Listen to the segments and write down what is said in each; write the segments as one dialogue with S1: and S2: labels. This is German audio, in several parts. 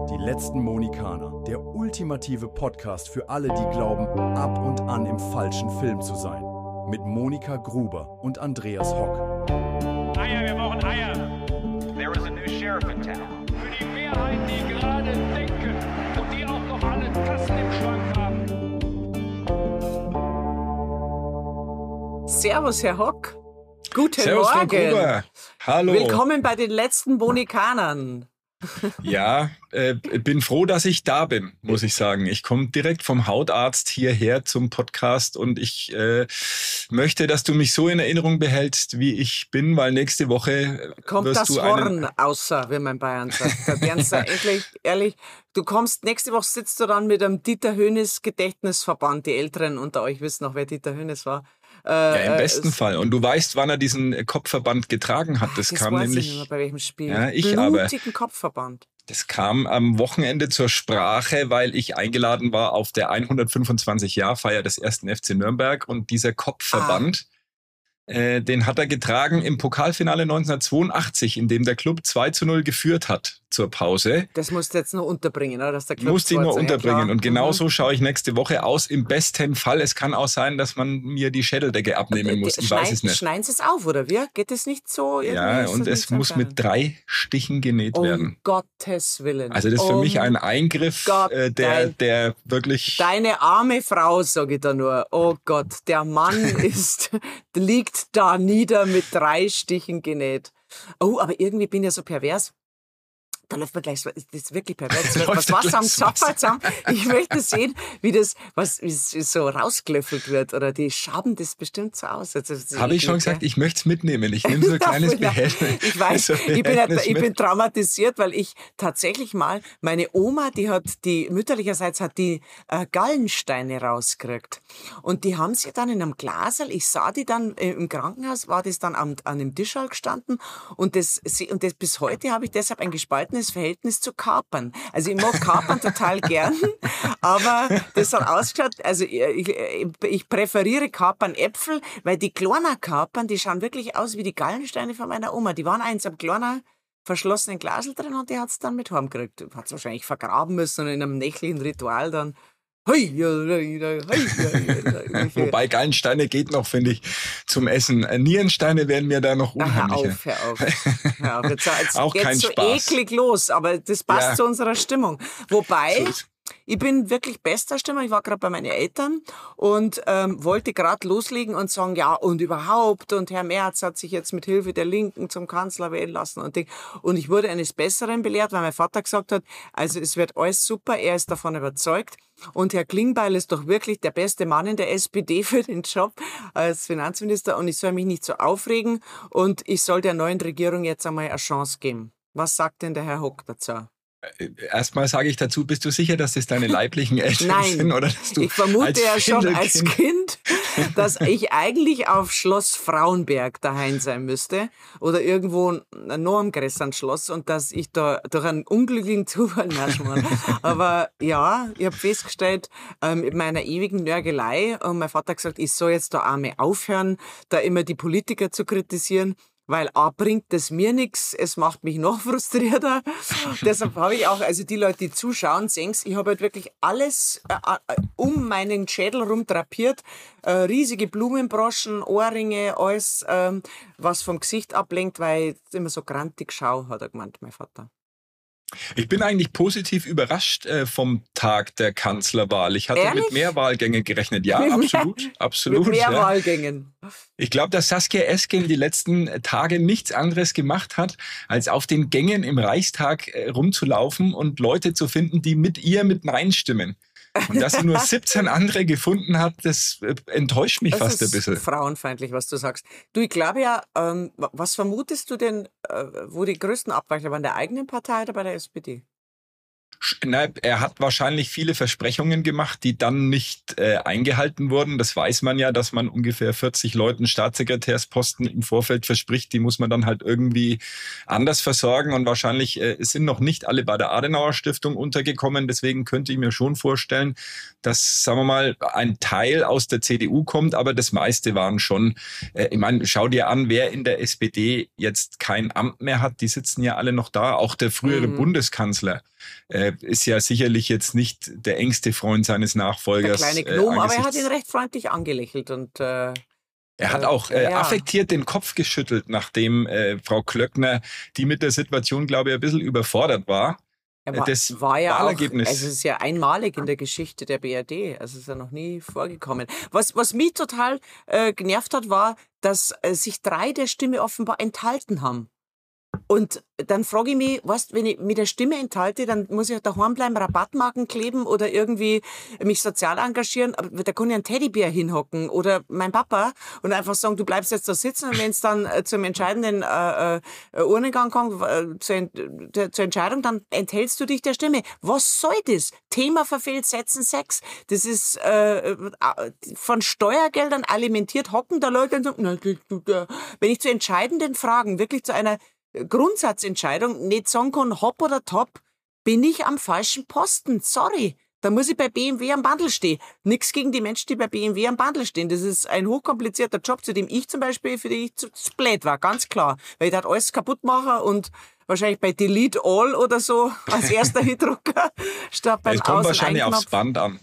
S1: Die letzten Mohikaner, der ultimative Podcast für alle, die glauben, ab und an im falschen Film zu sein. Mit Monika Gruber und Andreas Hock.
S2: Eier, wir brauchen Eier.
S3: There is a new sheriff in town.
S2: Für die Mehrheit, die gerade denken und die auch noch alle Tassen im Schrank haben.
S4: Servus, Herr Hock. Guten
S5: Servus, Frau
S4: Morgen.
S5: Gruber. Hallo.
S4: Willkommen bei den letzten Mohikanern.
S5: Ja, bin froh, dass ich da bin, muss ich sagen. Ich komme direkt vom Hautarzt hierher zum Podcast und ich möchte, dass du mich so in Erinnerung behältst, wie ich bin, weil nächste Woche
S4: Kommt
S5: wirst
S4: das
S5: du
S4: Horn außer, wie man in Bayern sagt. Da werden sie endlich, ehrlich, du kommst, nächste Woche sitzt du dann mit einem Dieter Hönes Gedächtnisverband. Die Älteren unter euch wissen noch, wer Dieter Hönes war.
S5: Ja, im besten Fall. Und du weißt, wann er diesen Kopfverband getragen hat. Das kam
S4: weiß
S5: nämlich.
S4: Ich nicht mehr, bei welchem Spiel.
S5: Ja, ich aber.
S4: Blutigen Kopfverband.
S5: Das kam am Wochenende zur Sprache, weil ich eingeladen war auf der 125-Jahr-Feier des 1. FC Nürnberg. Und dieser Kopfverband, den hat er getragen im Pokalfinale 1982, in dem der Club 2:0 geführt hat zur Pause.
S4: Das musst du jetzt nur unterbringen, oder? Dass der Club
S5: Musste ich nur unterbringen.
S4: Ja,
S5: und genauso schaue ich nächste Woche aus. Im besten Fall, es kann auch sein, dass man mir die Schädeldecke abnehmen muss. Ich weiß es nicht.
S4: Schneiden Sie es auf, oder wie? Geht es nicht so?
S5: Ja, und es muss mit 3 Stichen genäht werden.
S4: Um Gottes Willen.
S5: Also das ist für mich ein Eingriff, der wirklich...
S4: Deine arme Frau, sage ich da nur. Oh Gott, der Mann liegt da nieder mit 3 Stichen genäht. Oh, aber irgendwie bin ich ja so pervers. Da läuft mir gleich so, das ist wirklich pervers. Was Wasser am Zapfer zusammen. Ich möchte sehen, wie es so rausgelöffelt wird. Oder die schaben das bestimmt so aus.
S5: Habe ich schon gesagt, ich möchte es mitnehmen. Ich nehme so ein kleines Behältnis.
S4: Ich weiß, ich bin traumatisiert, weil ich tatsächlich mal, meine Oma, mütterlicherseits hat die Gallensteine rausgekriegt. Und die haben sie dann in einem Glasl, ich sah die dann im Krankenhaus, war das dann an dem Tisch gestanden. Und das bis heute habe ich deshalb ein gespaltenes Verhältnis zu Kapern. Also ich mag Kapern total gern, aber das hat ausgeschaut, also ich präferiere Kapernäpfel, weil die kleinen Kapern, die schauen wirklich aus wie die Gallensteine von meiner Oma. Die waren eins am kleinen verschlossenen Glasl drin und die hat es dann mit heimgekriegt. Hat es wahrscheinlich vergraben müssen und in einem nächtlichen Ritual dann.
S5: Wobei Gallensteine geht noch, finde ich, zum Essen. Nierensteine werden mir da noch unheimlicher.
S4: Hör auf. Jetzt
S5: auch
S4: geht's
S5: kein
S4: so
S5: Spaß.
S4: eklig los, aber das passt zu unserer Stimmung. Wobei, ich bin wirklich bester Stimmung. Ich war gerade bei meinen Eltern und wollte gerade loslegen und sagen, ja, und überhaupt. Und Herr Merz hat sich jetzt mit Hilfe der Linken zum Kanzler wählen lassen. Und ich wurde eines Besseren belehrt, weil mein Vater gesagt hat, also es wird alles super, er ist davon überzeugt. Und Herr Klingbeil ist doch wirklich der beste Mann in der SPD für den Job als Finanzminister. Und ich soll mich nicht so aufregen und ich soll der neuen Regierung jetzt einmal eine Chance geben. Was sagt denn der Herr Hock dazu?
S5: Erstmal sage ich dazu, bist du sicher, dass das deine leiblichen Eltern sind? Oder dass du
S4: ich vermute ja schon als
S5: Findelkind
S4: Kind, dass ich eigentlich auf Schloss Frauenberg daheim sein müsste oder irgendwo noch am größeren Schloss und dass ich da durch einen unglücklichen Zufall aber ja, ich habe festgestellt, mit meiner ewigen Nörgelei und mein Vater hat gesagt, ich soll jetzt da einmal aufhören, da immer die Politiker zu kritisieren. Weil A, bringt das mir nichts, es macht mich noch frustrierter. Deshalb habe ich auch, also die Leute, die zuschauen, sehen's, ich habe halt wirklich alles um meinen Schädel rum drapiert. Riesige Blumenbroschen, Ohrringe, alles, was vom Gesicht ablenkt, weil ich immer so grantig schaue, hat er gemeint, mein Vater.
S5: Ich bin eigentlich positiv überrascht vom Tag der Kanzlerwahl. Ich hatte
S4: Ehrlich?
S5: mit mehr Wahlgängen gerechnet. Ja, absolut.
S4: Mit mehr
S5: ja.
S4: Wahlgängen.
S5: Ich glaube, dass Saskia Esken die letzten Tage nichts anderes gemacht hat, als auf den Gängen im Reichstag rumzulaufen und Leute zu finden, die mit ihr mit Nein stimmen. Und dass sie nur 17 andere gefunden hat, das enttäuscht mich fast ein bisschen.
S4: Das ist frauenfeindlich, was du sagst. Du, ich glaube ja, was vermutest du denn, wo die größten Abweichler waren, der eigenen Partei oder bei der SPD?
S5: Nein, er hat wahrscheinlich viele Versprechungen gemacht, die dann nicht eingehalten wurden. Das weiß man ja, dass man ungefähr 40 Leuten Staatssekretärsposten im Vorfeld verspricht. Die muss man dann halt irgendwie anders versorgen. Und wahrscheinlich sind noch nicht alle bei der Adenauer Stiftung untergekommen. Deswegen könnte ich mir schon vorstellen, dass, sagen wir mal, ein Teil aus der CDU kommt. Aber das meiste waren schon, ich meine, schau dir an, wer in der SPD jetzt kein Amt mehr hat. Die sitzen ja alle noch da. Auch der frühere Bundeskanzler ist ja sicherlich jetzt nicht der engste Freund seines Nachfolgers.
S4: Der kleine Gnom, aber er hat ihn recht freundlich angelächelt und
S5: er hat auch
S4: ja.
S5: affektiert den Kopf geschüttelt, nachdem Frau Klöckner, die mit der Situation, glaube ich, ein bisschen überfordert war.
S4: Das war ja
S5: Wahlergebnis.
S4: auch, also es ist ja einmalig in der Geschichte der BRD, also es ist ja noch nie vorgekommen. Was mich total genervt hat, war, dass sich 3 der Stimme offenbar enthalten haben. Und dann frage ich mich, weißt, wenn ich mit der Stimme enthalte, dann muss ich daheim bleiben, Rabattmarken kleben oder irgendwie mich sozial engagieren. Aber da kann ich einen Teddybär hinhocken oder mein Papa und einfach sagen, du bleibst jetzt da sitzen und wenn es dann zum entscheidenden Urnengang kommt, zur Entscheidung, dann enthältst du dich der Stimme. Was soll das? Thema verfehlt, Sätzen 6. Das ist von Steuergeldern alimentiert, hocken da Leute und sagen, wenn ich zu entscheidenden Fragen, wirklich zu einer Grundsatzentscheidung nicht sagen kann, hopp oder top, bin ich am falschen Posten. Sorry. Da muss ich bei BMW am Bandel stehen. Nichts gegen die Menschen, die bei BMW am Bandel stehen. Das ist ein hochkomplizierter Job, zu dem ich zum Beispiel für die zu blöd war, ganz klar. Weil ich da alles kaputt mache und wahrscheinlich bei Delete All oder so als erster Hitdrucker statt beim
S5: Es kommt wahrscheinlich aufs Band an.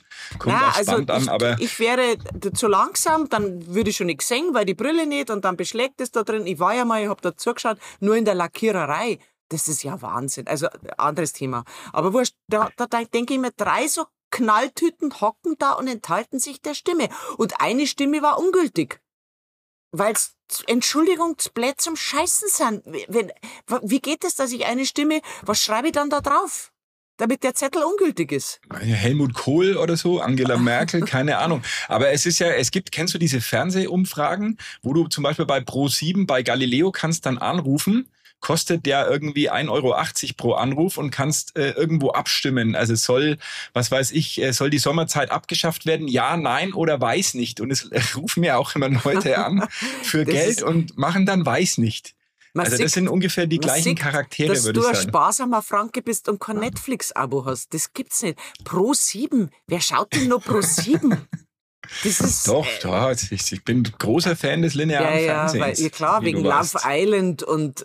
S4: Ich wäre zu langsam, dann würde ich schon nichts sehen, weil die Brille nicht und dann beschlägt es da drin. Ich war ja mal, ich habe da zugeschaut, nur in der Lackiererei. Das ist ja Wahnsinn. Also, anderes Thema. Aber wurscht, da denke ich mir, 3 so Knalltüten hocken da und enthalten sich der Stimme. Und eine Stimme war ungültig. Weil's, Entschuldigung, blöd zum Scheißen sind. Wie geht es, dass ich eine Stimme, was schreibe ich dann da drauf? Damit der Zettel ungültig ist.
S5: Helmut Kohl oder so, Angela Merkel, keine Ahnung. Aber kennst du diese Fernsehumfragen, wo du zum Beispiel bei Pro7, bei Galileo kannst dann anrufen, kostet der irgendwie 1,80 € pro Anruf und kannst irgendwo abstimmen. Also soll die Sommerzeit abgeschafft werden? Ja, nein oder weiß nicht. Und es rufen mir auch immer Leute an für Geld und machen dann weiß nicht. Das sind ungefähr die gleichen Charaktere, würde ich sagen.
S4: Dass du ein sparsamer Franke bist und kein Netflix-Abo hast, das gibt's nicht. Pro7, wer schaut denn nur Pro7? Das ist,
S5: Doch, ich bin großer Fan des linearen Fernsehens.
S4: Ja, klar, wegen Love Island und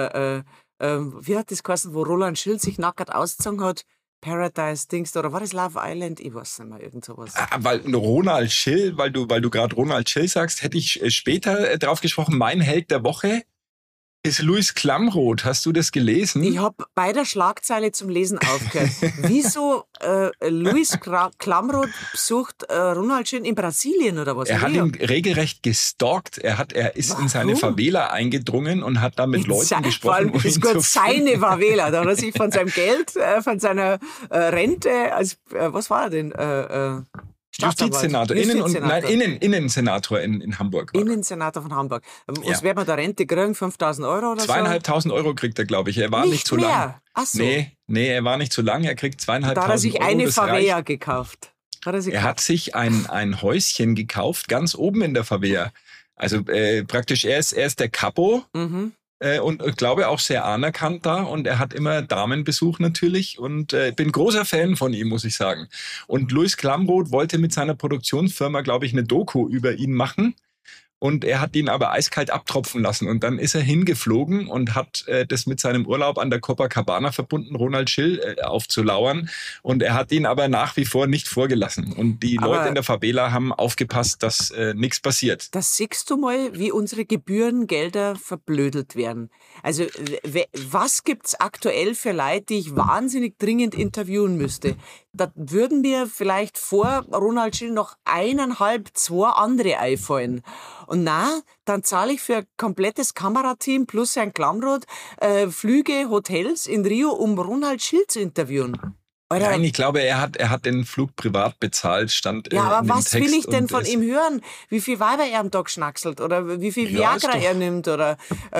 S4: wie hat das geheißen, wo Roland Schill sich nackert ausgezogen hat? Paradise-Dings, oder war das Love Island? Ich weiß nicht mehr, irgend sowas.
S5: Weil Ronald Schill, weil du gerade Ronald Schill sagst, hätte ich später drauf gesprochen, mein Held der Woche ist Luis Klamroth. Hast du das gelesen?
S4: Ich habe bei der Schlagzeile zum Lesen aufgehört. Wieso Luis Klamroth besucht Ronald Schill in Brasilien oder was?
S5: Er hat ihn regelrecht gestalkt. Er ist in seine Favela eingedrungen und hat da mit Leuten gesprochen.
S4: Das ist gut seine Favela. Da hat er sich von seinem Geld, von seiner Rente, was war er denn?
S5: Justizsenator, Innensenator in Hamburg.
S4: Innensenator von Hamburg. Was wird man da Rente kriegen? 5.000 € oder so?
S5: 2.500 € kriegt er, glaube ich. Er war nicht zu lang.
S4: Ach so.
S5: Nee, er war nicht zu lang. Er kriegt 2.500 €.
S4: Da hat er sich eine Favela gekauft.
S5: Er hat sich ein Häuschen gekauft, ganz oben in der Favela. Also praktisch, er ist der Capo. Mhm. Und ich glaube auch sehr anerkannt da und er hat immer Damenbesuch natürlich und bin großer Fan von ihm, muss ich sagen. Und Luis Klamroth wollte mit seiner Produktionsfirma, glaube ich, eine Doku über ihn machen und er hat ihn aber eiskalt abtropfen lassen und dann ist er hingeflogen und hat das mit seinem Urlaub an der Copacabana verbunden, Ronald Schill aufzulauern und er hat ihn aber nach wie vor nicht vorgelassen und die Leute in der Favela haben aufgepasst, dass nichts passiert.
S4: Das siehst du mal, wie unsere Gebührengelder verblödelt werden. Also was gibt's aktuell für Leute, die ich wahnsinnig dringend interviewen müsste? Da würden mir vielleicht vor Ronald Schill noch 1,5, 2 andere einfallen. Und dann zahle ich für ein komplettes Kamerateam plus ein Klamroth Flüge, Hotels in Rio, um Ronald Schill zu interviewen. Alter.
S5: Nein, ich glaube, er hat den Flug privat bezahlt, stand
S4: ja, aber
S5: in dem
S4: was
S5: Text
S4: will ich denn von ihm hören? Wie viel Weiber er am Tag schnackselt oder wie viel Viagra er nimmt oder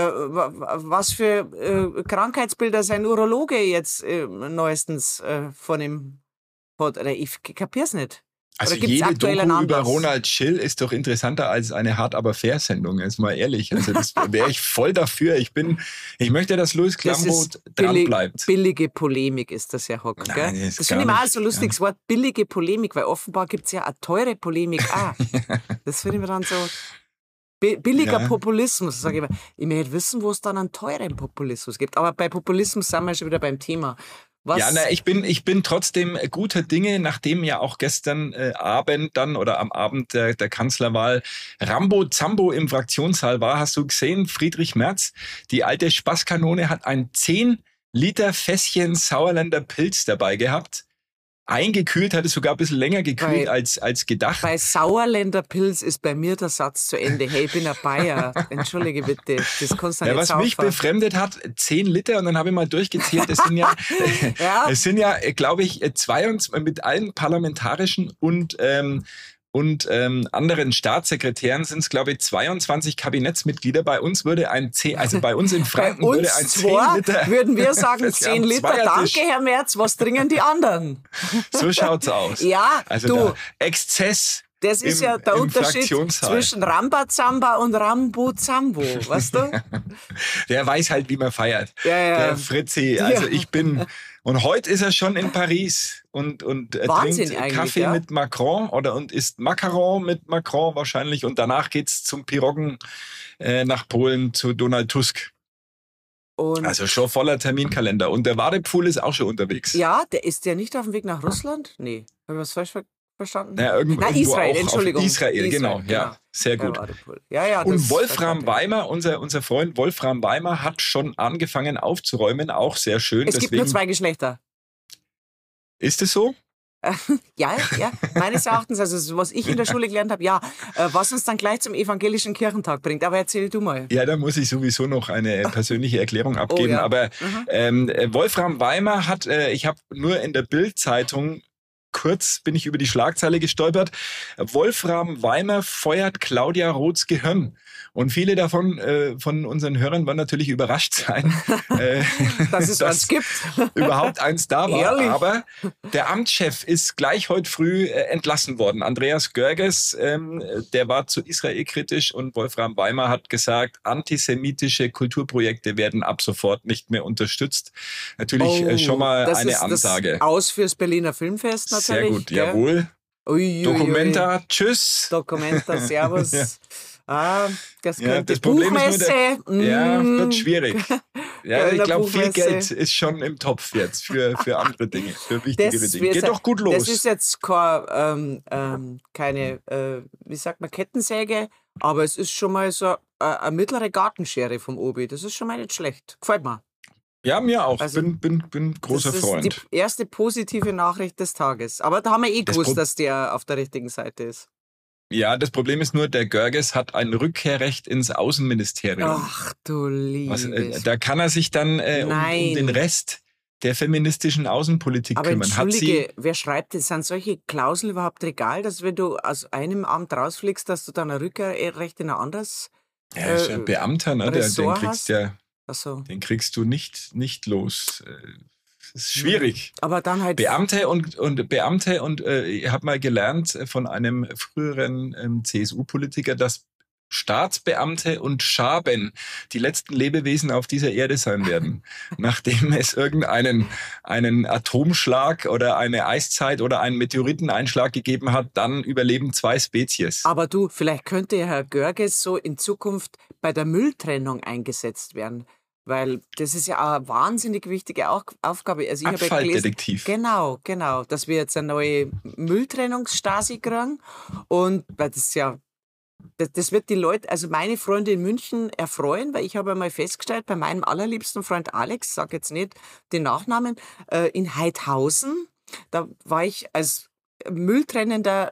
S4: was für Krankheitsbilder sein Urologe jetzt neuestens von ihm hat. Oder ich kapier's nicht.
S5: Also jede Doku über Ronald Schill ist doch interessanter als eine Hart aber fair Sendung, jetzt mal ehrlich. Also das wäre ich voll dafür. Ich möchte, dass Luis Klamroth dran bleibt.
S4: Billige Polemik ist das ja, Hock. Nein, das finde ich mal so ein lustiges Wort, billige Polemik, weil offenbar gibt es ja eine teure Polemik auch. Das finde ich mir dann so billiger Populismus, sage ich mal. Ich möchte wissen, wo es dann einen teuren Populismus gibt. Aber bei Populismus sind wir schon wieder beim Thema. Was?
S5: Ja, ich bin trotzdem guter Dinge, nachdem ja auch gestern Abend dann oder am Abend der Kanzlerwahl Rambo Zambo im Fraktionssaal war. Hast du gesehen, Friedrich Merz, die alte Spaßkanone, hat ein 10 Liter Fässchen Sauerländer Pilz dabei gehabt. Eingekühlt, hat es sogar ein bisschen länger gekühlt als gedacht.
S4: Bei Sauerländer Pilz ist bei mir der Satz zu Ende. Hey, ich bin ein Bayer. Entschuldige bitte, das kannst du nicht
S5: Was mich
S4: saufen.
S5: befremdet hat, 10 Liter, und dann habe ich mal durchgezählt, es sind ja, glaube ich, 22 mit allen parlamentarischen und anderen Staatssekretären sind es, glaube ich, 22 Kabinettsmitglieder. Bei uns würde bei uns in Franken
S4: bei uns
S5: würde ein 10 Liter.
S4: würden wir sagen,
S5: Das ist ja
S4: 10
S5: am
S4: Liter,
S5: Zweiertisch.
S4: danke Herr Merz, was trinken die anderen?
S5: So schaut's aus.
S4: Ja,
S5: Also
S4: du,
S5: der Exzess.
S4: das ist ja der Unterschied zwischen Rambazamba und Rambozambo, weißt du?
S5: Der weiß halt, wie man feiert.
S4: Ja.
S5: Der Fritzi. Also und heute ist er schon in Paris und
S4: Wahnsinn
S5: trinkt
S4: eigentlich,
S5: Kaffee
S4: ja.
S5: mit Macron und isst Macaron mit Macron wahrscheinlich. Und danach geht's zum Piroggen nach Polen zu Donald Tusk.
S4: Und
S5: Also schon voller Terminkalender. Und der Wadepfuhl ist auch schon unterwegs.
S4: ja, ist der nicht auf dem Weg nach Russland? Nee, habe ich was falsch verstanden?
S5: Ja, irgendwo
S4: Israel,
S5: auch
S4: Entschuldigung.
S5: auf Israel, genau. Ja, sehr
S4: Der
S5: gut.
S4: Wadepfuhl. Ja,
S5: Und
S4: das
S5: Wolfram
S4: verstand ich.
S5: Weimer, unser Freund Wolfram Weimer, hat schon angefangen aufzuräumen. Auch sehr schön.
S4: Es gibt nur 2 Geschlechter.
S5: Ist es so?
S4: Ja, meines Erachtens, also was ich in der Schule gelernt habe, was uns dann gleich zum evangelischen Kirchentag bringt. Aber erzähl du mal.
S5: Ja, da muss ich sowieso noch eine persönliche Erklärung abgeben.
S4: ja.
S5: Aber Wolfram Weimer hat, ich habe nur in der Bild-Zeitung kurz bin ich über die Schlagzeile gestolpert. Wolfram Weimer feuert Claudia Roths Gehirn. Und viele davon von unseren Hörern werden natürlich überrascht sein,
S4: Dass es was gibt.
S5: überhaupt eins da war.
S4: Ehrlich?
S5: Aber der Amtschef ist gleich heute früh entlassen worden. Andreas Görges, der war zu Israel kritisch, und Wolfram Weimer hat gesagt, antisemitische Kulturprojekte werden ab sofort nicht mehr unterstützt. Natürlich schon mal
S4: das
S5: eine
S4: ist
S5: Ansage.
S4: Das Aus fürs Berliner Filmfest natürlich.
S5: Sehr gut,
S4: gell?
S5: jawohl.
S4: Ui.
S5: Documenta, tschüss.
S4: Documenta, servus.
S5: Ja.
S4: Das
S5: Ja,
S4: könnte
S5: das Problem ist
S4: Buchmesse.
S5: nur, wird schwierig. Ja, ich
S4: Kölner
S5: glaube, viel
S4: Buchmesse.
S5: Geld ist schon im Topf jetzt für andere Dinge, für wichtigere Dinge.
S4: wird
S5: Geht doch gut los.
S4: Das ist jetzt keine, wie sagt man, Kettensäge, aber es ist schon mal so eine mittlere Gartenschere vom Obi. Das ist schon mal nicht schlecht. Gefällt mir.
S5: Ja, mir auch.
S4: Also,
S5: bin großer
S4: das ist
S5: Freund.
S4: die erste positive Nachricht des Tages. Aber da haben wir gewusst, dass der auf der richtigen Seite ist.
S5: Ja, das Problem ist nur, der Görges hat ein Rückkehrrecht ins Außenministerium.
S4: Ach du Liebes.
S5: Da kann er sich dann um
S4: Nein.
S5: den Rest der feministischen Außenpolitik
S4: Aber
S5: kümmern.
S4: entschuldige, wer schreibt das? Sind solche Klauseln überhaupt legal, dass wenn du aus einem Amt rausfliegst, dass du dann ein Rückkehrrecht in ein anderes
S5: Er ist ja ein Beamter, ne?
S4: Ressort hast? Achso.
S5: Den kriegst du nicht los. Das ist schwierig.
S4: Aber dann halt.
S5: Beamte und ich habe mal gelernt von einem früheren CSU-Politiker, dass Staatsbeamte und Schaben die letzten Lebewesen auf dieser Erde sein werden, nachdem es einen Atomschlag oder eine Eiszeit oder einen Meteoriteneinschlag gegeben hat, dann überleben 2 Spezies.
S4: Aber du, vielleicht könnte ja Herr Görges so in Zukunft bei der Mülltrennung eingesetzt werden. Weil das ist ja eine wahnsinnig wichtige Aufgabe. Also ich habe ja
S5: Abfalldetektiv.
S4: Genau, dass wir jetzt eine neue Mülltrennungsstasi kriegen. Und weil das wird die Leute, also meine Freunde in München erfreuen, weil ich habe einmal festgestellt, bei meinem allerliebsten Freund Alex, sag jetzt nicht den Nachnamen, in Heidhausen, da war ich als mülltrennender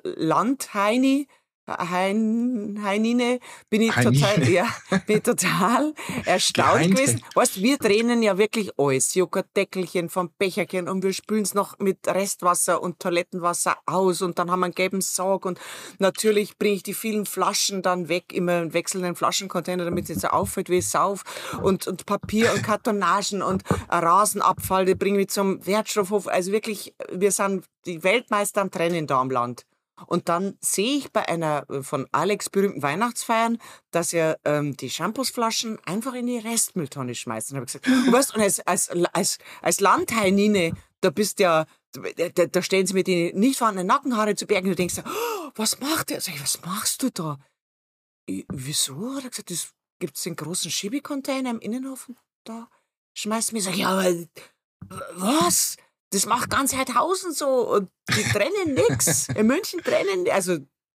S4: Heinine, bin ich total erstaunt gewesen. Weißt, wir trennen ja wirklich alles, Joghurtdeckelchen vom Becherchen, und wir spülen es noch mit Restwasser und Toilettenwasser aus, und dann haben wir einen gelben Saug, und natürlich bringe ich die vielen Flaschen dann weg, immer einen wechselnden Flaschencontainer, damit es nicht so auffällt wie Sauf, und Papier und Kartonagen und Rasenabfall, die bringen wir zum Wertstoffhof. Also wirklich, wir sind die Weltmeister am Trennen da am Land. Und dann sehe ich bei einer von Alex berühmten Weihnachtsfeiern, dass er die Shampoosflaschen einfach in die Restmülltonne schmeißt. Und habe ich gesagt, du weißt, und als Landheinine, da bist ja, da stellen sie mir die nicht vorhandenen Nackenhaare zu Bergen, und du denkst, oh, was macht der? Sag ich, was machst du da? Wieso? Hat er gesagt, das gibt's den großen Schiebecontainer im Innenhof, und da schmeißt mir. Sag ich, ja, aber was? Das macht ganz Heidhausen so und die trennen nix. In München trennen, also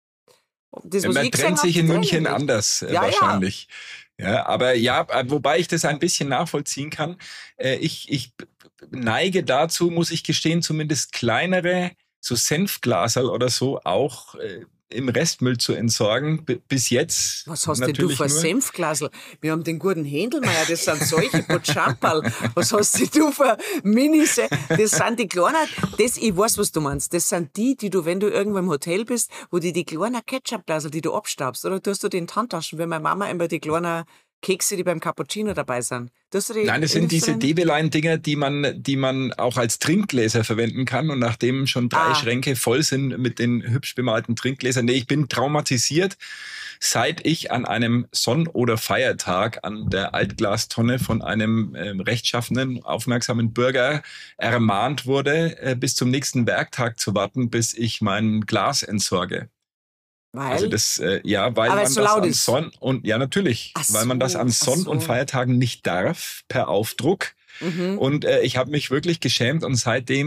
S4: das, was
S5: Man
S4: ich gesehen
S5: trennt sich
S4: hab,
S5: in
S4: die
S5: München
S4: trennen nicht.
S5: anders
S4: Ja.
S5: wahrscheinlich. Ja, aber ja, wobei ich das ein bisschen nachvollziehen kann. Ich neige dazu, muss ich gestehen, zumindest kleinere, so Senfglaserl oder so, auch im Restmüll zu entsorgen. Bis jetzt
S4: Was hast denn du
S5: natürlich
S4: für
S5: nur.
S4: Senfglasel? Wir haben den guten Händelmeier, das sind solche Butschamperl. Was hast denn du für Minis? Das sind die kleinen, ich weiß, was du meinst. Das sind die du, wenn du irgendwo im Hotel bist, wo die kleinen Ketchupglasel, die du abstaubst, oder tust du die in die Handtaschen, wie meine Mama immer die kleinen Kekse, die beim Cappuccino dabei sind. Tust du die
S5: Nein, das sind diese
S4: drin?
S5: Debelein-Dinger, die man auch als Trinkgläser verwenden kann. Und nachdem schon 3 Schränke voll sind mit den hübsch bemalten Trinkgläsern, ich bin traumatisiert, seit ich an einem Sonn- oder Feiertag an der Altglastonne von einem rechtschaffenen, aufmerksamen Bürger ermahnt wurde, bis zum nächsten Werktag zu warten, bis ich mein Glas entsorge.
S4: Weil?
S5: Also das, weil
S4: Aber
S5: man
S4: es so
S5: das
S4: laut
S5: an
S4: ist.
S5: natürlich,
S4: Ach
S5: weil man das
S4: so,
S5: an Sonn-
S4: ach
S5: und
S4: so.
S5: Feiertagen nicht darf, per Aufdruck. Und ich habe mich wirklich geschämt und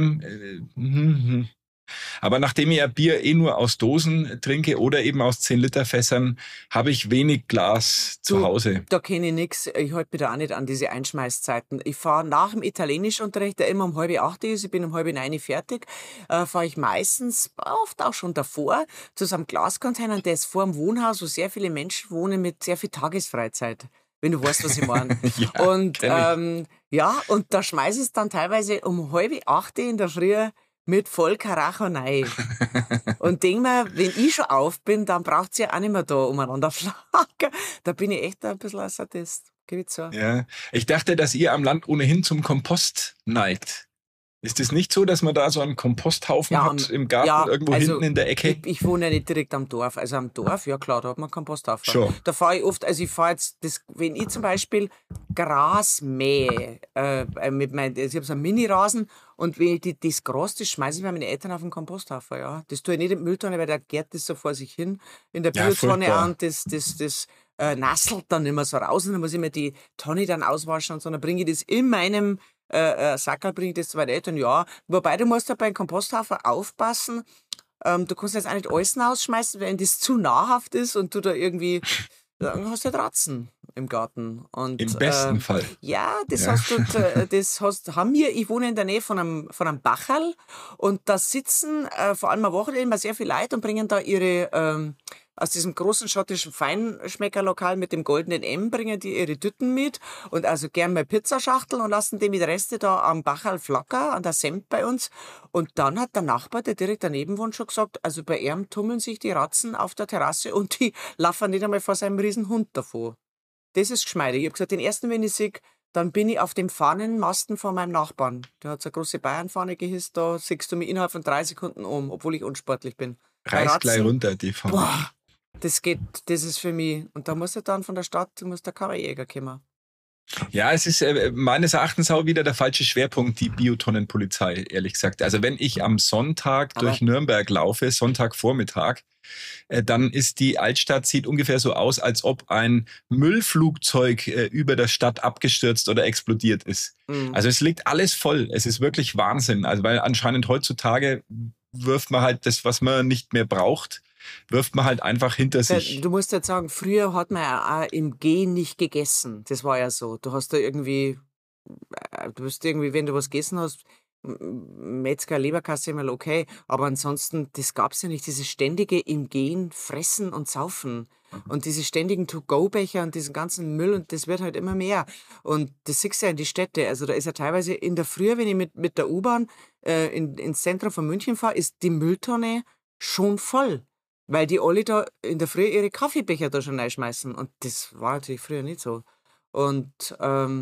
S5: seitdem, aber nachdem ich ja Bier nur aus Dosen trinke oder eben aus 10-Liter-Fässern, habe ich wenig Glas zu Hause.
S4: Da kenne ich nichts. Ich halte mich da auch nicht an diese Einschmeißzeiten. Ich fahre nach dem Italienischunterricht, der immer um 7:30 ist, ich bin um 8:30 fertig, fahre ich meistens, oft auch schon davor, zu so einem Glascontainer, der ist vor dem Wohnhaus, wo sehr viele Menschen wohnen mit sehr viel Tagesfreizeit. Wenn du weißt, was ich meine.
S5: Ja,
S4: Und
S5: kenn
S4: und da schmeiße ich es dann teilweise um 7:30 in der Früh mit voll Karacho rein. Und denk mir, wenn ich schon auf bin, dann braucht's ja auch nicht mehr da umeinander flackern. Da bin ich echt ein bisschen ein Sadist. Gib ich zu.
S5: Ja. Ich dachte, dass ihr am Land ohnehin zum Kompost neigt. Ist es nicht so, dass man da so einen Komposthaufen hat im Garten, irgendwo hinten in der Ecke?
S4: Ich wohne ja nicht direkt am Dorf. Also am Dorf, ja klar, da hat man einen Komposthaufen.
S5: Schon.
S4: Da fahre ich oft, also ich fahre jetzt, wenn ich zum Beispiel Gras mähe, ich habe so einen Mini-Rasen und wenn ich das Gras, das schmeiße ich bei meinen Eltern auf den Komposthaufen, ja. Das tue ich nicht in die Mülltonne, weil der gärt das so vor sich hin in der
S5: Ja,
S4: Biotonne
S5: furchtbar.
S4: an und das nasselt dann immer so raus und dann muss ich mir die Tonne dann auswaschen und so, dann bringe ich das in meinem Sackerl, bringe ich das zu meinen Eltern, ja. Wobei du musst ja beim Komposthaufen aufpassen, du kannst jetzt auch nicht alles rausschmeißen, wenn das zu nahrhaft ist und du da irgendwie, dann hast du halt Ratzen im Garten. Und,
S5: Im besten Fall.
S4: Ja, das
S5: Ja.
S4: haben wir, ich wohne in der Nähe von einem Bacherl und da sitzen vor allem am Wochenende immer sehr viele Leute und bringen da ihre, aus diesem großen schottischen Feinschmeckerlokal mit dem goldenen M bringen die ihre Tüten mit und also gern mal Pizzaschachteln und lassen die mit Reste da am Bacherl flacker, an der Semp bei uns. Und dann hat der Nachbar, der direkt daneben wohnt, schon gesagt, also bei ihm tummeln sich die Ratzen auf der Terrasse und die laufen nicht einmal vor seinem riesen Hund davor. Das ist geschmeidig. Ich habe gesagt, den ersten, wenn ich sehe, dann bin ich auf dem Fahnenmasten von meinem Nachbarn. Der hat so eine große Bayernfahne gehisst, da siehst du mich innerhalb von 3 Sekunden um, obwohl ich unsportlich bin. Bei
S5: Reißt gleich
S4: Ratzen,
S5: runter, die Fahne.
S4: boah, das ist für mich. Und da muss er dann von der Stadt, muss der Kammerjäger kommen.
S5: Ja, es ist meines Erachtens auch wieder der falsche Schwerpunkt, die Biotonnenpolizei, ehrlich gesagt. Also wenn ich am Sonntag durch Nürnberg laufe, Sonntagvormittag, dann ist die Altstadt, sieht ungefähr so aus, als ob ein Müllflugzeug über der Stadt abgestürzt oder explodiert ist. Also es liegt alles voll. Es ist wirklich Wahnsinn. Also weil anscheinend heutzutage wirft man halt das, was man nicht mehr braucht, wirft man halt einfach hinter sich.
S4: Du musst jetzt sagen, früher hat man ja auch im Gehen nicht gegessen. Das war ja so. Du hast da irgendwie, wenn du was gegessen hast, Metzger, Leberkasse immer okay, aber ansonsten, das gab's ja nicht, dieses ständige im Gehen fressen und saufen und diese ständigen To-Go-Becher und diesen ganzen Müll und das wird halt immer mehr und das siehst du ja in die Städte, also da ist ja teilweise in der Früh, wenn ich mit der U-Bahn ins Zentrum von München fahre, ist die Mülltonne schon voll, weil die alle da in der Früh ihre Kaffeebecher da schon reinschmeißen und das war natürlich früher nicht so und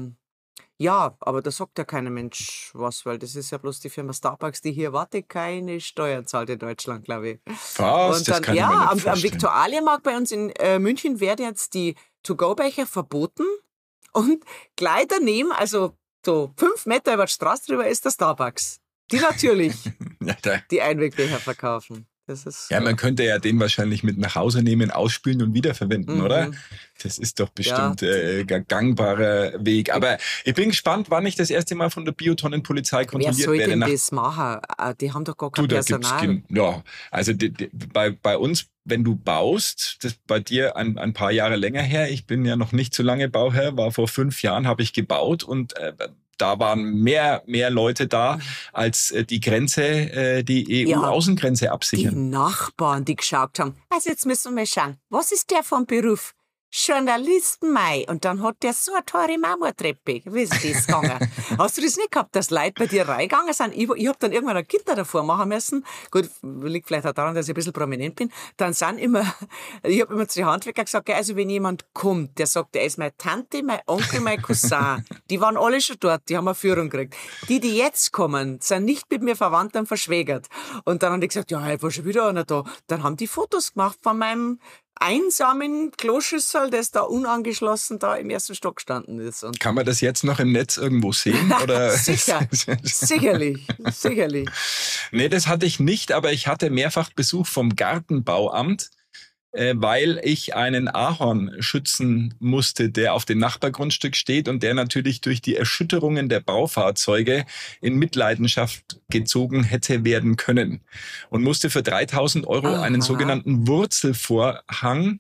S4: ja, aber da sagt ja keiner Mensch was, weil das ist ja bloß die Firma Starbucks, die hier, keine Steuern zahlt in Deutschland, glaube ich.
S5: Was?
S4: Und
S5: Das
S4: dann,
S5: kann ich mir nicht
S4: am
S5: vorstellen.
S4: Viktualienmarkt bei uns in München werden jetzt die To-Go-Becher verboten und gleich daneben, also so 5 Meter über die Straße drüber, ist der Starbucks. Die natürlich
S5: Ja,
S4: die Einwegbecher verkaufen. Das ist,
S5: Ja, man könnte ja den wahrscheinlich mit nach Hause nehmen, ausspülen und wiederverwenden, oder? Das ist doch bestimmt gangbarer Weg. Aber ich bin gespannt, wann ich das erste Mal von der Biotonnenpolizei
S4: wer
S5: kontrolliert
S4: soll
S5: werde.
S4: denn das machen? Die haben doch gar kein
S5: Da gibt's
S4: Personal.
S5: also bei uns, wenn du baust, das bei dir ein paar Jahre länger her, ich bin ja noch nicht so lange Bauherr, war vor 5 Jahren, habe ich gebaut und da waren mehr Leute da, als die Grenze, die
S4: Ja,
S5: EU-Außengrenze
S4: Die
S5: absichern.
S4: Nachbarn, die geschaut haben, also jetzt müssen wir mal schauen, was ist der vom Beruf? Journalisten, mei. Und dann hat der so eine teure Marmortreppe. Wie ist das gegangen? Hast du das nicht gehabt, dass Leute bei dir reingegangen sind? Ich hab dann irgendwann ein Gitter davor machen müssen. Gut, liegt vielleicht auch daran, dass ich ein bisschen prominent bin. Dann sind ich hab immer zu den Handwerkern gesagt, also wenn jemand kommt, der sagt, er ist meine Tante, mein Onkel, mein Cousin. Die waren alle schon dort, die haben eine Führung gekriegt. Die jetzt kommen, sind nicht mit mir verwandt und verschwägert. Und dann haben die gesagt, ja, heute war schon wieder einer da. Dann haben die Fotos gemacht von meinem einsamen Kloschüssel, das da unangeschlossen da im ersten Stock gestanden ist. Und
S5: Kann man das jetzt noch im Netz irgendwo sehen? Oder?
S4: sicher, sicherlich.
S5: Nee, das hatte ich nicht, aber ich hatte mehrfach Besuch vom Gartenbauamt, weil ich einen Ahorn schützen musste, der auf dem Nachbargrundstück steht und der natürlich durch die Erschütterungen der Baufahrzeuge in Mitleidenschaft gezogen hätte werden können. Und musste für 3.000 € einen sogenannten Wurzelvorhang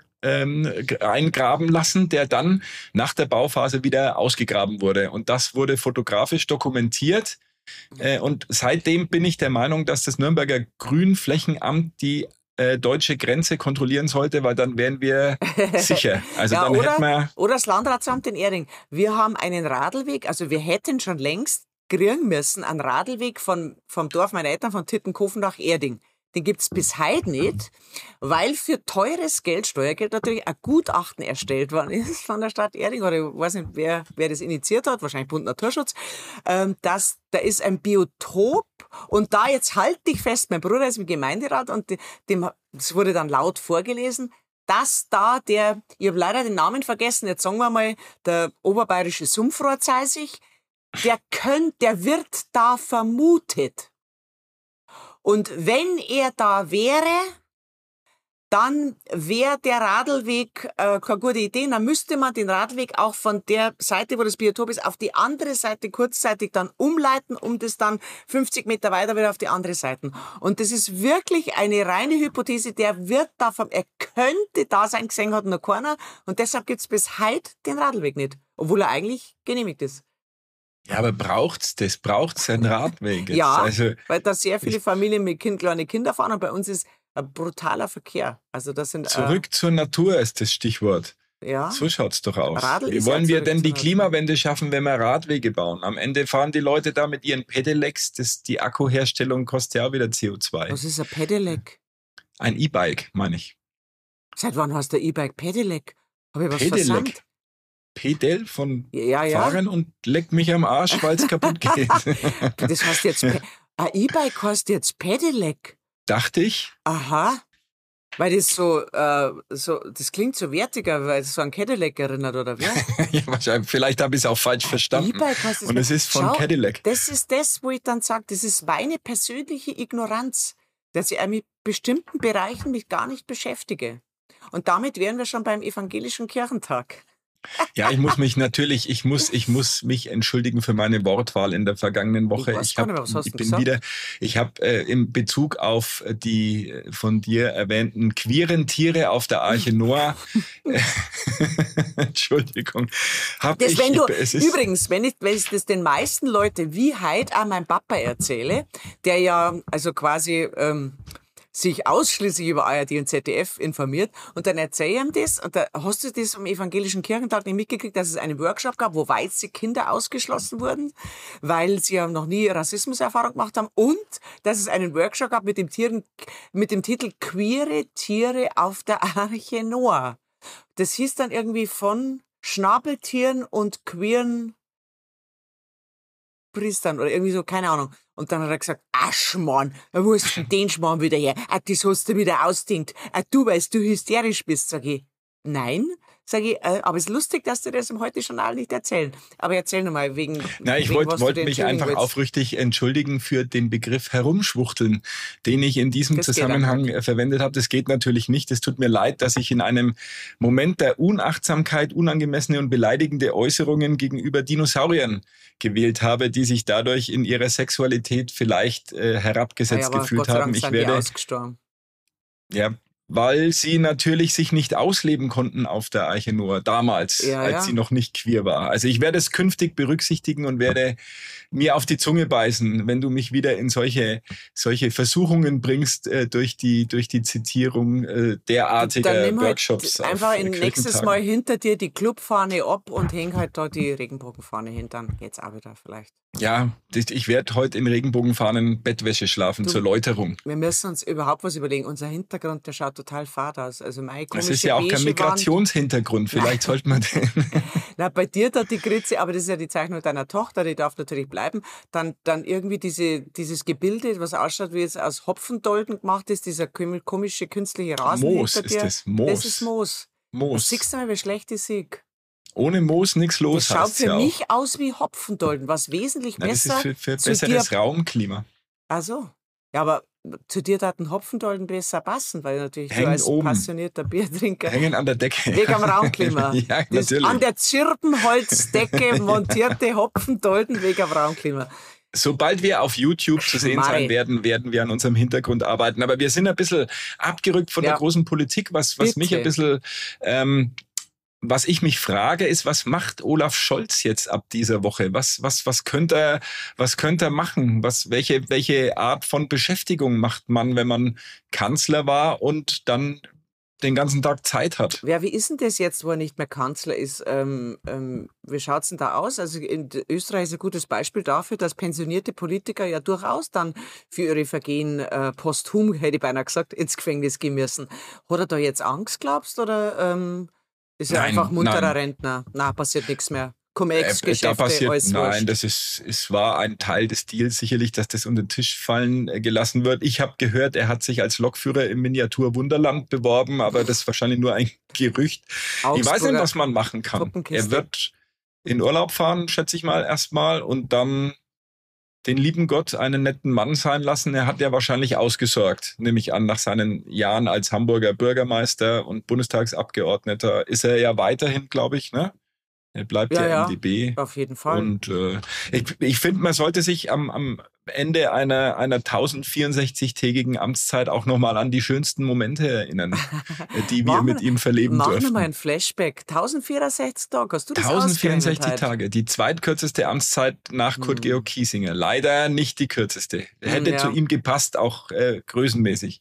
S5: eingraben lassen, der dann nach der Bauphase wieder ausgegraben wurde. Und das wurde fotografisch dokumentiert. Und seitdem bin ich der Meinung, dass das Nürnberger Grünflächenamt die deutsche Grenze kontrollieren sollte, weil dann wären wir sicher. Also
S4: Ja,
S5: dann hätten wir...
S4: oder das Landratsamt in Erding. Wir haben einen Radlweg, also wir hätten schon längst kriegen müssen, einen Radlweg vom Dorf meiner Eltern, von Tittenkhofen nach Erding. Den gibt's bis heute nicht, weil für teures Geld, Steuergeld, natürlich ein Gutachten erstellt worden ist von der Stadt Erding, oder ich weiß nicht, wer das initiiert hat, wahrscheinlich Bund Naturschutz, dass da ist ein Biotop und da jetzt halt dich fest, mein Bruder ist im Gemeinderat und das wurde dann laut vorgelesen, dass da ich habe leider den Namen vergessen, jetzt sagen wir mal, der oberbayerische Sumpfrohrzeisig, der wird da vermutet. Und wenn er da wäre, dann wäre der Radlweg keine gute Idee. Dann müsste man den Radlweg auch von der Seite, wo das Biotop ist, auf die andere Seite kurzzeitig dann umleiten, um das dann 50 Meter weiter wieder auf die andere Seite. Und das ist wirklich eine reine Hypothese. Er könnte da sein, gesehen hat noch keiner. Und deshalb gibt's bis heute den Radlweg nicht. Obwohl er eigentlich genehmigt ist.
S5: Ja, aber braucht's einen Radweg? Jetzt?
S4: Ja,
S5: Also,
S4: weil da sehr viele Familien mit kleine Kinder fahren und bei uns ist ein brutaler Verkehr. Also das sind
S5: zurück zur Natur ist das Stichwort.
S4: ja.
S5: So schaut's doch aus.
S4: Radl
S5: Wie
S4: ist
S5: wollen
S4: ja
S5: wir
S4: zurück
S5: denn
S4: zur
S5: die
S4: Natur.
S5: Klimawende schaffen, wenn wir Radwege bauen? Am Ende fahren die Leute da mit ihren Pedelecs. Die Akkuherstellung kostet ja auch wieder CO2.
S4: Was ist ein Pedelec?
S5: Ein E-Bike, meine ich.
S4: Seit wann hast du E-Bike Pedelec? Habe ich was
S5: Pedelec.
S4: versandt?
S5: Pedel von
S4: Ja.
S5: Fahren und leckt mich am Arsch, weil es kaputt geht.
S4: Das heißt jetzt, ein E-Bike heißt jetzt Pedelec.
S5: Dachte ich.
S4: Aha. Weil das das klingt so wertiger, weil es so an Cadillac erinnert, oder wie?
S5: Ja, wahrscheinlich, vielleicht habe ich es auch falsch verstanden.
S4: E-Bike heißt
S5: Und es ist von
S4: Schau,
S5: Cadillac.
S4: Das ist das, wo ich dann sage, das ist meine persönliche Ignoranz, dass ich mit bestimmten Bereichen mich gar nicht beschäftige. Und damit wären wir schon beim Evangelischen Kirchentag.
S5: Ja, ich muss mich entschuldigen für meine Wortwahl in der vergangenen Woche.
S4: Ich weiß gar nicht, was hast du gesagt?
S5: Ich habe in Bezug auf die von dir erwähnten queeren Tiere auf der Arche Noah, Entschuldigung,
S4: Übrigens, wenn ich das den meisten Leuten wie heute auch mein Papa erzähle, der ja also quasi sich ausschließlich über ARD und ZDF informiert und dann erzähle ich ihm das und da hast du das am Evangelischen Kirchentag nicht mitgekriegt, dass es einen Workshop gab, wo weiße Kinder ausgeschlossen wurden, weil sie ja noch nie Rassismuserfahrung gemacht haben und dass es einen Workshop gab mit dem Titel Queere Tiere auf der Arche Noah. Das hieß dann irgendwie von Schnabeltieren und queeren Priestern oder irgendwie so, keine Ahnung. Und dann hat er gesagt, Schmarrn, wo ist denn den Schmarrn wieder her? Das hast du wieder ausdenkt. Du, weil du hysterisch bist, sag ich. nein. Sage ich, aber es ist lustig, dass du das im Heute-Journal nicht erzählen. Aber erzähl nochmal, wegen.
S5: Na, ich wollte mich einfach aufrichtig entschuldigen für den Begriff Herumschwuchteln, den ich in diesem Zusammenhang verwendet habe. Das geht natürlich nicht. Es tut mir leid, dass ich in einem Moment der Unachtsamkeit unangemessene und beleidigende Äußerungen gegenüber Dinosauriern gewählt habe, die sich dadurch in ihrer Sexualität vielleicht herabgesetzt gefühlt haben. Ich werde
S4: ausgestorben.
S5: Ja, weil sie natürlich sich nicht ausleben konnten auf der Arche Noah damals, als sie noch nicht queer war. Also ich werde es künftig berücksichtigen und werde mir auf die Zunge beißen, wenn du mich wieder in solche Versuchungen bringst durch die Zitierung derartiger Workshops.
S4: Halt einfach nächstes Mal hinter dir die Clubfahne ab und häng halt da die Regenbogenfahne hinter. Geht's auch wieder vielleicht.
S5: Ja, ich werde heute in Regenbogenfahnen Bettwäsche schlafen zur Läuterung.
S4: Wir müssen uns überhaupt was überlegen. Unser Hintergrund, der schaut total fad aus. Also
S5: das ist ja auch kein Migrationshintergrund. Vielleicht sollte man den...
S4: Na, bei dir da die Grütze, aber das ist ja die Zeichnung deiner Tochter, die darf natürlich bleiben. Dann irgendwie dieses Gebilde, was ausschaut, wie jetzt aus Hopfendolden gemacht ist, dieser komische künstliche Rasen
S5: Moos hinter dir. Ist das. Moos.
S4: Das ist Moos.
S5: Moos.
S4: Siehst du mal, wie schlecht das sieht?
S5: Ohne Moos nichts los.
S4: Das schaut für mich aus wie Hopfendolden, was wesentlich besser.
S5: Das ist für besseres Raumklima.
S4: Ach so. Ja, aber zu dir hat ein Hopfendolden besser passen, weil natürlich
S5: hängen
S4: du als
S5: oben.
S4: Passionierter Biertrinker...
S5: Hängen an der Decke.
S4: Wegen am Raumklima.
S5: Ja, natürlich.
S4: An der Zirbenholzdecke montierte Hopfendolden wegen am Raumklima.
S5: Sobald wir auf YouTube zu sehen sein werden wir an unserem Hintergrund arbeiten. Aber wir sind ein bisschen abgerückt von der großen Politik, was mich ein bisschen... was ich mich frage, ist, was macht Olaf Scholz jetzt ab dieser Woche? Was könnte er machen? Welche Art von Beschäftigung macht man, wenn man Kanzler war und dann den ganzen Tag Zeit hat?
S4: Ja, wie ist denn das jetzt, wo er nicht mehr Kanzler ist? Wie schaut's denn da aus? Also in Österreich ist ein gutes Beispiel dafür, dass pensionierte Politiker ja durchaus dann für ihre Vergehen posthum, hätte ich beinahe gesagt, ins Gefängnis gehen müssen. Hat er da jetzt Angst, glaubst du, oder... Ist ja einfach munterer Rentner. Na, passiert nichts mehr. Cum-Ex-Geschäfte, alles
S5: nein, es war ein Teil des Deals sicherlich, dass das unter den Tisch fallen gelassen wird. Ich habe gehört, er hat sich als Lokführer im Miniatur-Wunderland beworben, aber das ist wahrscheinlich nur ein Gerücht. Ich weiß nicht, was man machen kann. Er wird in Urlaub fahren, schätze ich mal, erstmal und dann den lieben Gott einen netten Mann sein lassen. Er hat ja wahrscheinlich ausgesorgt, nehme ich an, nach seinen Jahren als Hamburger Bürgermeister und Bundestagsabgeordneter ist er ja weiterhin, glaube ich, ne? Er bleibt ja im DB.
S4: Auf jeden Fall.
S5: Und ich finde, man sollte sich am Ende einer 1064-tägigen Amtszeit auch nochmal an die schönsten Momente erinnern, die wir mit ihm verleben dürfen.
S4: Machen wir mal ein Flashback. 1064 Tage, hast du das
S5: 1064 Tage, die zweitkürzeste Amtszeit nach Kurt Georg Kiesinger. Leider nicht die kürzeste. Hätte zu ihm gepasst, auch größenmäßig.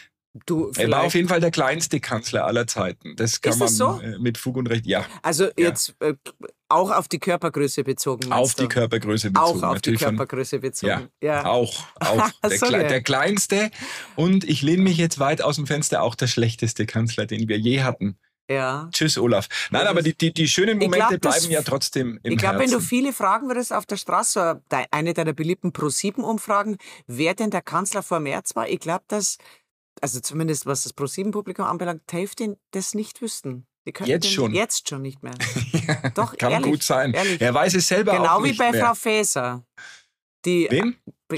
S5: Er war auf jeden Fall der kleinste Kanzler aller Zeiten. Das kann man so? Mit Fug und Recht, ja.
S4: Also jetzt auch auf die Körpergröße bezogen.
S5: Auf die Körpergröße bezogen.
S4: Auch auf die Körpergröße bezogen.
S5: Ja. Auch. Der kleinste und ich lehne mich jetzt weit aus dem Fenster, auch der schlechteste Kanzler, den wir je hatten.
S4: Ja.
S5: Tschüss, Olaf. Nein, aber die schönen Momente bleiben ja trotzdem im Herzen.
S4: Ich glaube, wenn du viele fragen würdest auf der Straße, eine deiner beliebten Pro-7-Umfragen, wer denn der Kanzler vor März war, ich glaube, dass also zumindest was das Pro-7-Publikum anbelangt, die Hälfte das nicht wüssten. Die
S5: jetzt schon
S4: nicht mehr.
S5: Ja,
S4: doch,
S5: kann
S4: ehrlich,
S5: gut sein.
S4: Ehrlich.
S5: Er weiß es selber
S4: genau
S5: auch nicht
S4: wie bei
S5: mehr.
S4: Frau Faeser.
S5: Wen?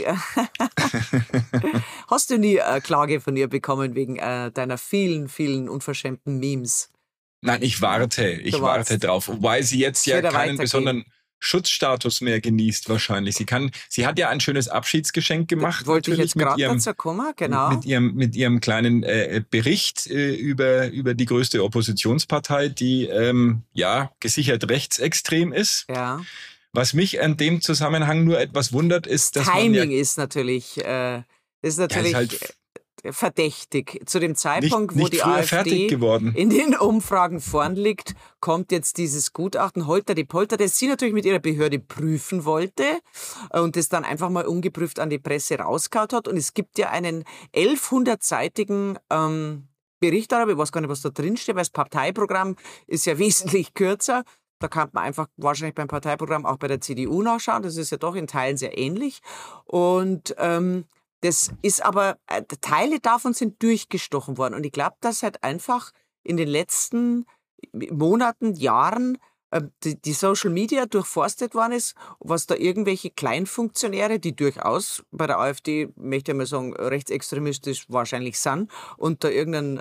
S4: Hast du nie eine Klage von ihr bekommen wegen deiner vielen, vielen unverschämten Memes?
S5: Nein, ich warte drauf. Wobei sie jetzt ja keinen besonderen Schutzstatus mehr genießt wahrscheinlich. Sie hat ja ein schönes Abschiedsgeschenk gemacht.
S4: Wollte ich jetzt gerade dazu kommen, genau.
S5: Mit ihrem kleinen Bericht über die größte Oppositionspartei, die gesichert rechtsextrem ist.
S4: Ja.
S5: Was mich in dem Zusammenhang nur etwas wundert, ist, dass
S4: Timing ist natürlich halt verdächtig. Zu dem Zeitpunkt, wo die AfD in den Umfragen vorn liegt, kommt jetzt dieses Gutachten Holter die Polter, das sie natürlich mit ihrer Behörde prüfen wollte und das dann einfach mal ungeprüft an die Presse rausgehauen hat. Und es gibt ja einen 1100-seitigen Bericht darüber, ich weiß gar nicht, was da drin steht, weil das Parteiprogramm ist ja wesentlich kürzer. Da kann man einfach wahrscheinlich beim Parteiprogramm auch bei der CDU nachschauen. Das ist ja doch in Teilen sehr ähnlich. Und das ist aber, Teile davon sind durchgestochen worden. Und ich glaube, dass halt einfach in den letzten Monaten, Jahren die Social Media durchforstet worden ist, was da irgendwelche Kleinfunktionäre, die durchaus bei der AfD, möchte ich mal sagen, rechtsextremistisch wahrscheinlich sind und da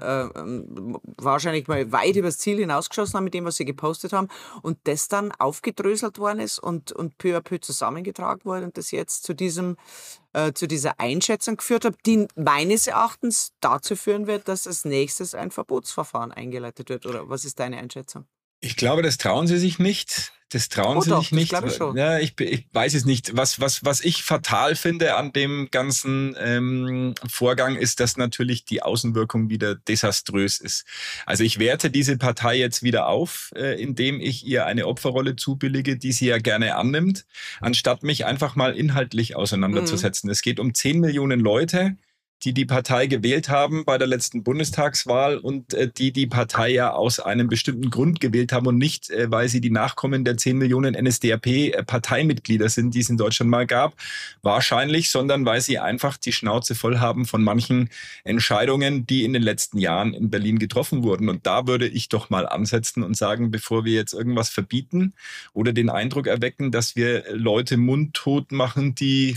S4: wahrscheinlich mal weit übers Ziel hinausgeschossen haben mit dem, was sie gepostet haben und das dann aufgedröselt worden ist und peu à peu zusammengetragen wurde und das jetzt zu dieser Einschätzung geführt hat, die meines Erachtens dazu führen wird, dass als nächstes ein Verbotsverfahren eingeleitet wird. Oder was ist deine Einschätzung?
S5: Ich glaube, das trauen sie sich nicht. Das trauen sie sich nicht.
S4: Glaube ich schon.
S5: Ja, ich weiß es nicht. Was ich fatal finde an dem ganzen Vorgang ist, dass natürlich die Außenwirkung wieder desaströs ist. Also ich werte diese Partei jetzt wieder auf, indem ich ihr eine Opferrolle zubillige, die sie ja gerne annimmt, anstatt mich einfach mal inhaltlich auseinanderzusetzen. Es geht um 10 Millionen Leute, die Partei gewählt haben bei der letzten Bundestagswahl und die Partei ja aus einem bestimmten Grund gewählt haben und nicht, weil sie die Nachkommen der 10 Millionen NSDAP-Parteimitglieder sind, die es in Deutschland mal gab, wahrscheinlich, sondern weil sie einfach die Schnauze voll haben von manchen Entscheidungen, die in den letzten Jahren in Berlin getroffen wurden. Und da würde ich doch mal ansetzen und sagen, bevor wir jetzt irgendwas verbieten oder den Eindruck erwecken, dass wir Leute mundtot machen, die,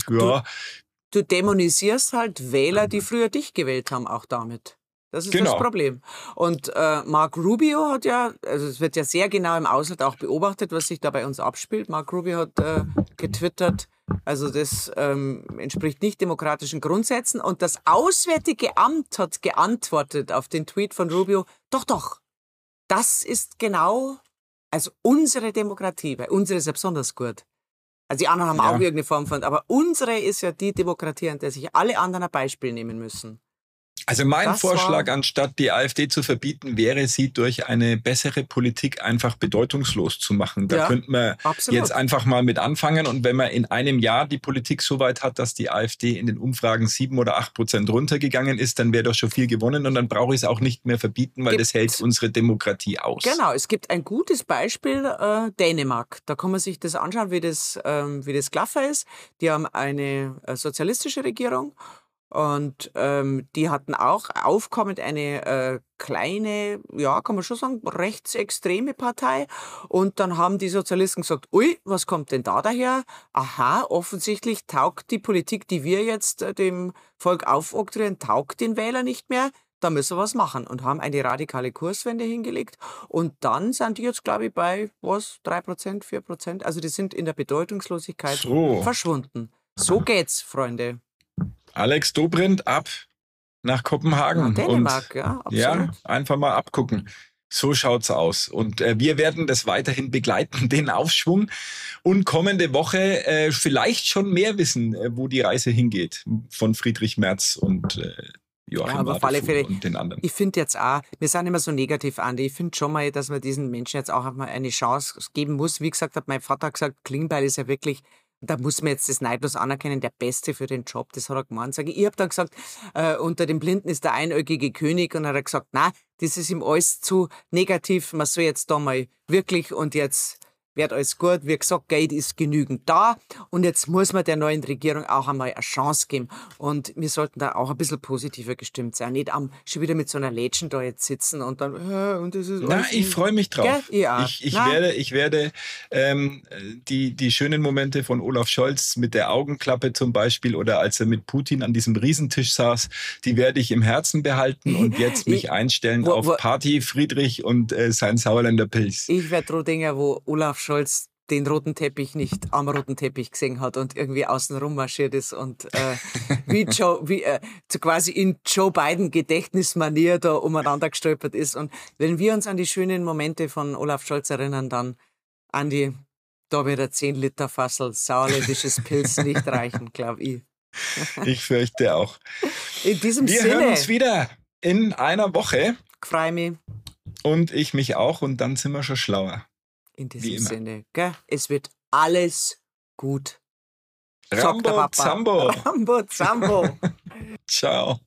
S4: Du dämonisierst halt Wähler, die früher dich gewählt haben, auch damit. Das ist das Problem. Und Marco Rubio hat ja, also es wird ja sehr genau im Ausland auch beobachtet, was sich da bei uns abspielt. Marco Rubio hat getwittert, also das entspricht nicht demokratischen Grundsätzen. Und das Auswärtige Amt hat geantwortet auf den Tweet von Rubio, doch, das ist genau, also unsere Demokratie, bei uns ist ja besonders gut. Also die anderen haben auch irgendeine Form von, aber unsere ist ja die Demokratie, an der sich alle anderen ein Beispiel nehmen müssen.
S5: Also mein Vorschlag, anstatt die AfD zu verbieten, wäre, sie durch eine bessere Politik einfach bedeutungslos zu machen. Da könnten wir jetzt einfach mal mit anfangen. Und wenn man in einem Jahr die Politik so weit hat, dass die AfD in den Umfragen 7 oder 8% runtergegangen ist, dann wäre doch schon viel gewonnen. Und dann brauche ich es auch nicht mehr verbieten, weil das hält unsere Demokratie aus.
S4: Genau, es gibt ein gutes Beispiel, Dänemark. Da kann man sich das anschauen, wie das gelaufen ist. Die haben eine sozialistische Regierung. Und die hatten auch aufkommend eine kleine, ja, kann man schon sagen, rechtsextreme Partei. Und dann haben die Sozialisten gesagt, ui, was kommt denn da daher? Aha, offensichtlich taugt die Politik, die wir jetzt dem Volk aufoktroyieren, taugt den Wählern nicht mehr. Da müssen wir was machen. Und haben eine radikale Kurswende hingelegt. Und dann sind die jetzt, glaube ich, bei, 3%, 4%? Also die sind in der Bedeutungslosigkeit verschwunden. So geht's, Freunde.
S5: Alex Dobrindt ab nach Kopenhagen.
S4: Dänemark, ja, absolut.
S5: Ja, einfach mal abgucken. So schaut's aus. Und wir werden das weiterhin begleiten, den Aufschwung. Und kommende Woche vielleicht schon mehr wissen, wo die Reise hingeht von Friedrich Merz und Joachim
S4: aber auf alle Fälle,
S5: und den anderen.
S4: Ich finde jetzt auch, wir sind immer so negativ, Andi. Ich finde schon mal, dass man diesen Menschen jetzt auch mal eine Chance geben muss. Wie gesagt, hat mein Vater gesagt, Klingbeil ist ja wirklich, da muss man jetzt das neidlos anerkennen, der Beste für den Job, das hat er gemeint. Ich habe dann gesagt, unter den Blinden ist der einäugige König und er hat gesagt, nein, das ist ihm alles zu negativ, man soll jetzt da mal wirklich und jetzt wird alles gut. Wie gesagt, Geld ist genügend da und jetzt muss man der neuen Regierung auch einmal eine Chance geben und wir sollten da auch ein bisschen positiver gestimmt sein, nicht schon wieder mit so einer Legend da jetzt sitzen und dann und das ist
S5: na, ich freue mich drauf.
S4: Ja.
S5: Ich werde die schönen Momente von Olaf Scholz mit der Augenklappe zum Beispiel oder als er mit Putin an diesem Riesentisch saß, die werde ich im Herzen behalten und jetzt mich einstellen auf Party Friedrich und sein Sauerländer Pilz.
S4: Ich werde Rodinger, wo Olaf Scholz den roten Teppich nicht am roten Teppich gesehen hat und irgendwie außen rum marschiert ist und quasi in Joe Biden Gedächtnismanier da umeinander gestolpert ist. Und wenn wir uns an die schönen Momente von Olaf Scholz erinnern, dann Andi, da wird ein 10 Liter Fassel sauerländisches Pilz nicht reichen, glaube ich.
S5: Ich fürchte auch.
S4: In diesem
S5: wir
S4: Sinne.
S5: Wir hören uns wieder in einer Woche.
S4: Freue mich.
S5: Und ich mich auch und dann sind wir schon schlauer.
S4: In diesem Sinne, gell? Es wird alles gut.
S5: Rambo Zambo.
S4: Rambo Zambo.
S5: Ciao.